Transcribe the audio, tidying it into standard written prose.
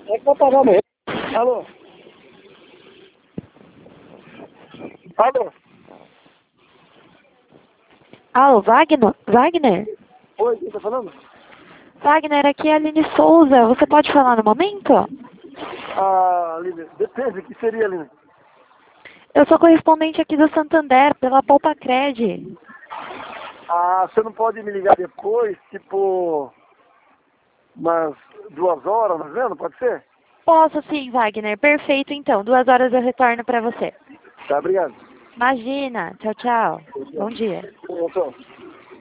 É que vai pagar mesmo. Alô? Alô? Alô, Wagner? Wagner? Oi, quem tá falando? Wagner, aqui é a Aline Souza. Você pode falar no momento? Ah, Aline, depende, o que seria, Aline? Eu sou correspondente aqui do Santander, pela Poupa Cred. Ah, você não pode me ligar depois, tipo, umas 2 horas, mais ou menos, pode ser? Posso sim, Wagner. Perfeito, então. 2 horas eu retorno para você. Tá, obrigado. Imagina. Tchau, tchau. Bom dia. Tchau.